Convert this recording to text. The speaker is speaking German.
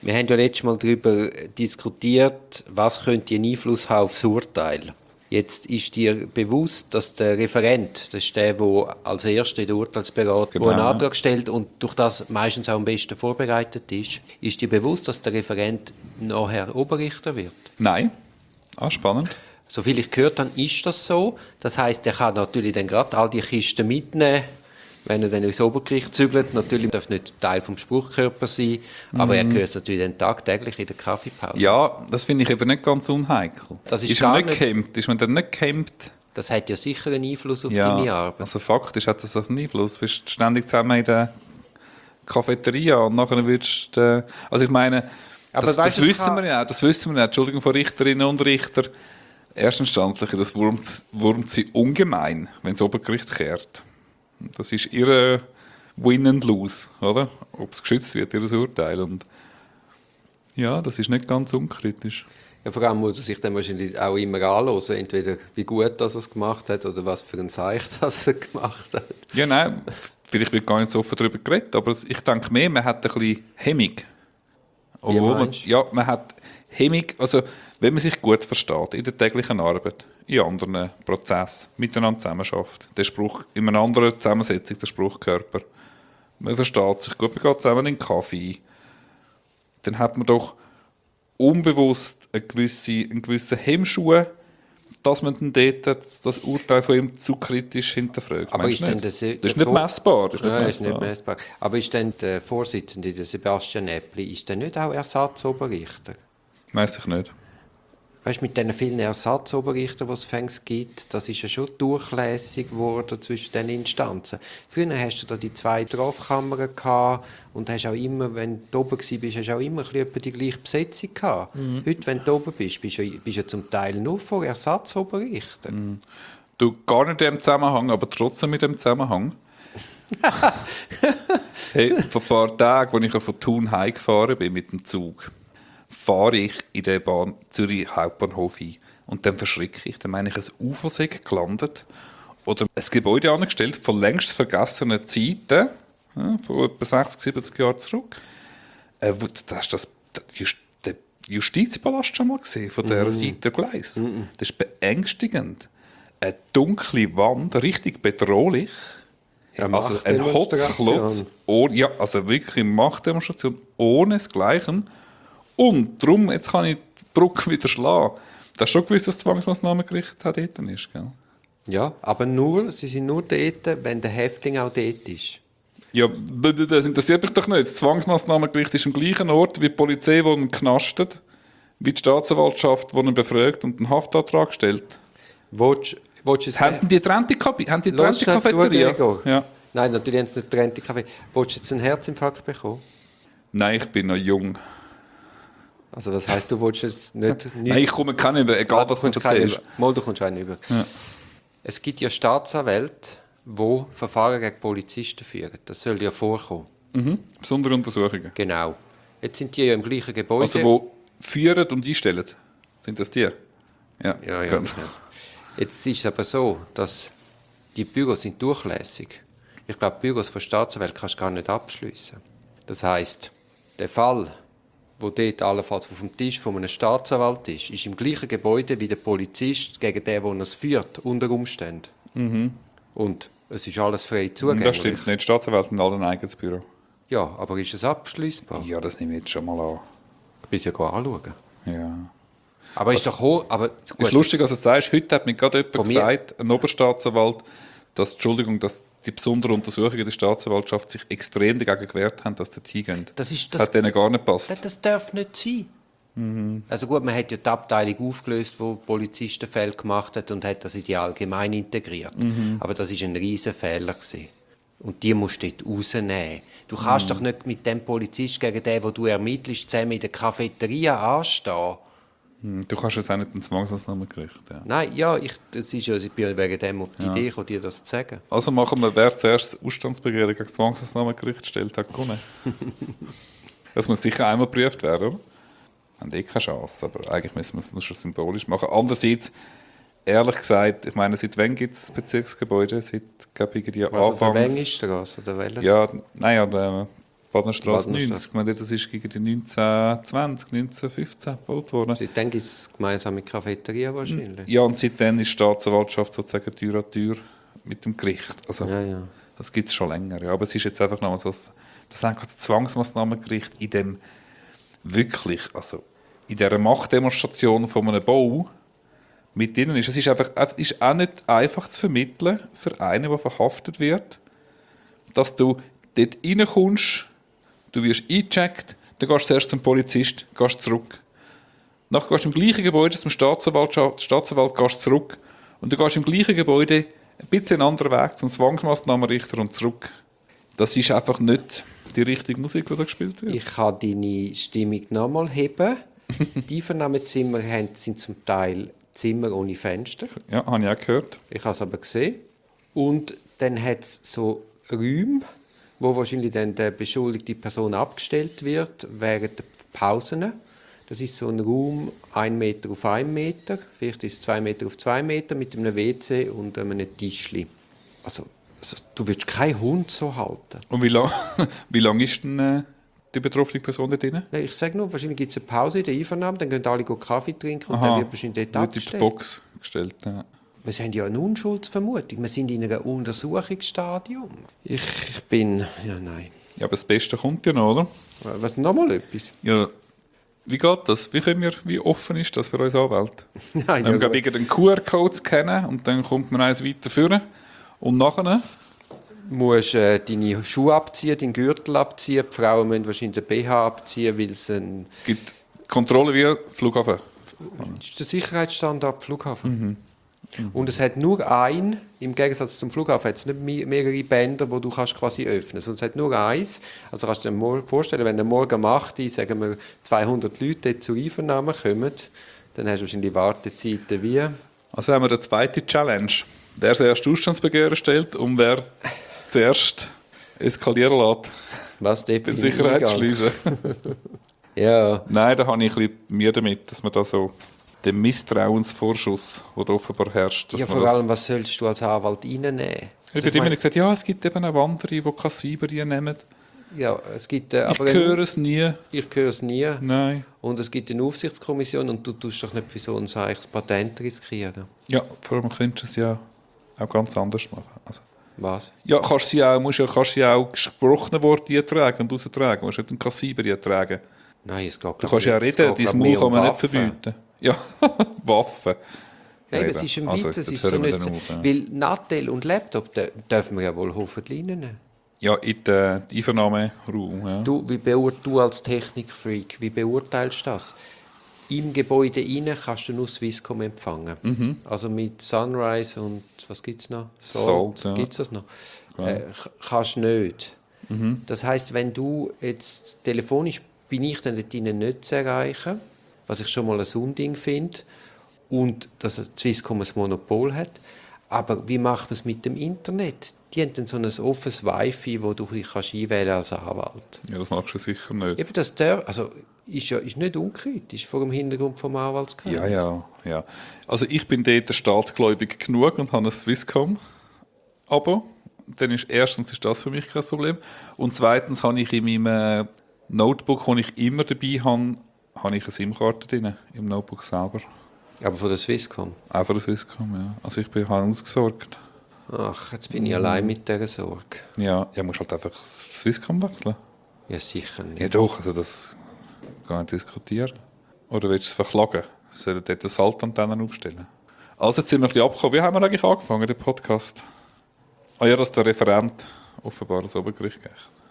Wir haben ja letztes Mal darüber diskutiert, was könnte einen Einfluss haben auf das Urteil. Jetzt ist dir bewusst, dass der Referent, das ist der, der als Erster in der Urteilsberatung einen Antrag stellt und durch das meistens auch am besten vorbereitet ist dir bewusst, dass der Referent nachher Oberrichter wird? Nein. Spannend. Soviel ich gehört habe, ist das so. Das heisst, er kann natürlich dann gerade all die Kisten mitnehmen, wenn er dann ins Obergericht zügelt. Natürlich darf nicht Teil vom Spruchkörper sein, aber er gehört natürlich dann tagtäglich in der Kaffeepause. Ja, das finde ich eben nicht ganz unheikel. Das ist man gar nicht gehemmt? Ist man dann nicht gehemmt? Das hat ja sicher einen Einfluss auf deine Arbeit. Also faktisch hat das einen Einfluss. Du bist ständig zusammen in der Cafeteria und nachher würdest du... Also ich meine, aber das weißt, wissen wir ja, Entschuldigung von Richterinnen und Richter. Erstinstanzlich, das wurmt sie ungemein, wenn das Obergericht kehrt. Das ist ihre Win and Lose, oder? Ob es geschützt wird, ihr Urteil. Und ja, das ist nicht ganz unkritisch. Ja, vor allem muss er sich dann wahrscheinlich auch immer anhören, entweder wie gut dass er es gemacht hat oder was für ein Zeichen das er gemacht hat. Ja, nein, vielleicht wird gar nicht so offen darüber geredet, aber ich denke mehr, man hat ein bisschen Hemmung. Man hat Hemmung, also wenn man sich gut versteht in der täglichen Arbeit, in anderen Prozessen, miteinander zusammenarbeitet, der Spruch in einer anderen Zusammensetzung, der Spruchkörper, man versteht sich gut, man geht zusammen in den Kaffee, dann hat man doch unbewusst einen gewissen Hemmschuh, dass man dann dort das Urteil von ihm zu kritisch hinterfragt. Aber ist denn das ist nicht messbar. Ist nicht messbar. Aber ist denn der Vorsitzende, der Sebastian Äppli, ist der nicht auch Ersatzoberrichter? Weiss ich nicht. Weißt du, mit diesen vielen Ersatzoberrichtern, die es fängst gibt, das ist ja schon durchlässig geworden zwischen den Instanzen. Früher hast du da die 2 Strafkammern gehabt und hast auch immer, wenn du oben warst, hast du auch immer etwa die gleiche Besetzung gehabt. Heute, wenn du oben bist du ja zum Teil nur vor Ersatzoberrichtern. Du gar nicht in dem Zusammenhang, aber trotzdem mit dem Zusammenhang. Hey, vor ein paar Tagen, als ich von Thun heimgefahren bin mit dem Zug, fahre ich in der Bahn Zürich Hauptbahnhof ein. Und dann verschrecke ich. Dann meine ich, ein UFO sei gelandet oder ein Gebäude angestellt von längst vergessenen Zeiten, von etwa 60, 70 Jahren zurück. Hast du den Justizpalast schon mal gesehen, von dieser Seite der Gleis? Das ist beängstigend. Eine dunkle Wand, richtig bedrohlich. Ja, also ein Hotzklotz, also wirklich Machtdemonstration ohne Gleichen. Und darum, jetzt kann ich die Brücke wieder schlagen. Das ist schon gewiss, dass das Zwangsmassnahmengericht auch dort ist, gell? Ja, aber sie sind nur dort, wenn der Häftling auch dort ist. Ja, das interessiert mich doch nicht. Das Zwangsmassnahmengericht ist am gleichen Ort wie die Polizei, die ihn knastet, wie die Staatsanwaltschaft, die ihn befragt und einen Haftantrag stellt. Haben die getrennte Cafeteria? Ja. Nein, natürlich haben sie nicht getrennte Cafeteria. Wolltest du jetzt einen Herzinfarkt bekommen? Nein, ich bin noch jung. Also was heisst, du willst jetzt nicht... Nein, ich komme keinen über, egal was du erzählst. Mal, du kommst einen über. Ja. Es gibt ja Staatsanwälte, die Verfahren gegen Polizisten führen. Das soll ja vorkommen. Besondere Untersuchungen. Genau. Jetzt sind die ja im gleichen Gebäude. Also wo führen und einstellen? Sind das die? Ja. Jetzt ist es aber so, dass die Büros sind durchlässig. Ich glaube, Büros von Staatsanwälten kannst du gar nicht abschliessen. Das heisst, der Fall, wo dort allenfalls auf dem Tisch von einem Staatsanwalt ist im gleichen Gebäude wie der Polizist gegen den, der es führt, unter Umständen. Und es ist alles frei zugänglich. Das stimmt nicht. Staatsanwälte haben alle ein eigenes Büro. Ja, aber ist es abschliessbar? Ja, das nehme ich jetzt schon mal an. Du bist ja anschauen. Ja. Aber ist doch hoch. Aber es ist lustig, dass du sagst, heute hat mir gerade jemand gesagt, ein Oberstaatsanwalt, dass die besonderen Untersuchungen der Staatsanwaltschaft sich extrem dagegen gewehrt haben, dass die hingehen. Das hat denen gar nicht gepasst. Das darf nicht sein. Also gut, man hat ja die Abteilung aufgelöst, wo Polizistenfälle gemacht hat und hat das in die allgemein integriert. Aber das war ein riesen Fehler gewesen. Und die musst du dort rausnehmen. Du kannst doch nicht mit dem Polizist gegen den, den du ermittelst, zusammen in der Cafeteria anstehen. Du kannst es auch nicht im Zwangsmassnahmengericht. Ja. Nein, ich bin wegen dem auf die Idee gekommen, dir das zu sagen. Also machen wir, wer zuerst das Ausstandsbegehren gegen das Zwangsmassnahmengericht stellt, hat gewonnen. Das muss sicher einmal geprüft werden, oder? Haben keine Chance, aber eigentlich müssen wir es nur schon symbolisch machen. Andererseits, ehrlich gesagt, ich meine, seit wann gibt es das Bezirksgebäude? Seit, glaube ich, Anfangs... Also der Wengistrasse oder welches? Ja, nein, aber Badenstraße Badenstraße. 90. Ich meine, das ist gegen die 1920, 1915 gebaut worden. Seitdem gibt es gemeinsame Cafeteria wahrscheinlich. Ja, und seitdem ist die Staatsanwaltschaft sozusagen Tür an Tür mit dem Gericht. Also, Ja. das gibt es schon länger. Ja. Aber es ist jetzt einfach noch so, das einfach das Zwangsmaßnahmengericht in dem wirklich, also in dieser Machtdemonstration von einem Bau mit ihnen ist. Es ist auch nicht einfach zu vermitteln für einen, der verhaftet wird, dass du dort reinkommst, du wirst eingecheckt, dann gehst du zuerst zum Polizist, gehst zurück. Nachher gehst du im gleichen Gebäude zum Staatsanwalt, gehst zurück. Und du gehst im gleichen Gebäude ein bisschen einen anderen Weg zum Zwangsmaßnahmenrichter und zurück. Das ist einfach nicht die richtige Musik, die da gespielt wird. Ich kann deine Stimmung nochmal heben. Die Vernahmezimmer sind zum Teil Zimmer ohne Fenster. Ja, habe ich auch gehört. Ich habe es aber gesehen. Und dann hat es so Räume, wo wahrscheinlich dann die beschuldigte Person abgestellt wird während der Pausen. Das ist so ein Raum 1 Meter auf 1 Meter, vielleicht ist es 2 Meter auf 2 Meter mit einem WC und einem Tischli. Also du willst keinen Hund so halten. Und wie lang ist denn die betroffene Person da drin? Nein, ich sage nur, wahrscheinlich gibt es eine Pause in der Einvernahme, dann gehen alle Kaffee trinken und dann wird wahrscheinlich dort wird in die abgestellt. Box gestellt. Ja. Wir haben ja eine Unschuldsvermutung. Wir sind in einem Untersuchungsstadium. Ich bin... Ja, nein. Ja, aber das Beste kommt ja noch, oder? Was, nochmal etwas? Ja, wie geht das? Wie offen ist das für uns Anwälte? Nein, Wir haben einen QR-Code scannen und dann kommt man eins weiter führen. Und nachher? Du musst deine Schuhe abziehen, deinen Gürtel abziehen. Die Frauen müssen wahrscheinlich den BH abziehen, weil es ein... Gibt Kontrolle wie Flughafen. Das ist der Sicherheitsstandard Flughafen. Und es hat nur einen, im Gegensatz zum Flughafen, hat es nicht mehrere Bänder, die du quasi öffnen kannst. Es hat nur eins. Also kannst du dir mal vorstellen, wenn am Morgen um 8 Uhr, sagen wir, 200 Leute dort zur Einvernahme kommen, dann hast du wahrscheinlich Wartezeiten wie... Also haben wir die zweite Challenge. Der zuerst Ausstandsbegehren stellt und wer zuerst eskalieren lässt, Was, dort den Sicherheitsschließen. Ja. Nein, da habe ich ein bisschen Mühe damit, dass man da so den Misstrauensvorschuss, der da offenbar herrscht. Dass Ja, man vor allem, was sollst du als Anwalt reinnehmen? Ich habe immer gesagt, ja, es gibt eben auch andere, die Kassiber nehmen. Ja, es gibt... Ich aber höre es nie. Ich höre es nie. Nein. Und es gibt eine Aufsichtskommission und du tust doch nicht für so ein seiches Patent riskieren. Ja, vor allem könntest du es ja auch ganz anders machen. Also, Was? ja, kannst du ja auch gesprochene Worte eintragen und raustragen. Du musst nicht einen Kassiber eintragen. Nein, es geht Du kannst ja reden, dein Maul kann man nicht verbieten. Ja, Waffen. Nein, aber Eben. es ist ein Also, Witz, es jetzt ist so hören wir nicht so. dann auf, ja. Weil Nattel und Laptop dürfen wir ja wohl hoffentlich nehmen. Ja, in den Einvernahmeraum. Ja. Du als Technikfreak, wie beurteilst du das? Im Gebäude rein kannst du nur Swisscom empfangen. Also mit Sunrise und was gibt es noch? Salt, ja. Gibt es das noch? Kannst nicht. Das heisst, wenn du jetzt telefonisch bin ich dann dort drinnen nicht zu erreichen, was ich schon mal ein Unding finde, und dass Swisscom ein Monopol hat. Aber wie macht man es mit dem Internet? Die haben dann so ein offenes Wi-Fi, wo du dich einwählen als Anwalt. Ja, das machst du sicher nicht. Eben das ist nicht unkritisch vor dem Hintergrund vom Anwaltsgeheimnis. Ja. Also ich bin dort staatsgläubig genug und habe ein Swisscom. Aber dann erstens ist das für mich kein Problem. Und zweitens habe ich in meinem Notebook, das ich immer dabei habe ich eine SIM-Karte drin, im Notebook selber. Aber von der Swisscom? Auch von der Swisscom, ja. Also ich habe ausgesorgt. Ach, jetzt bin ich allein mit dieser Sorge. Ja, musst halt einfach das Swisscom wechseln. Ja, sicher nicht. Ja doch, also das kann ich diskutieren. Oder willst du es verklagen? Sollen dort eine Saltantennen aufstellen? Also jetzt sind wir ein bisschen abgekommen. Wie haben wir eigentlich angefangen, den Podcast? Ah ja, dass der Referent offenbar das Obergericht geht.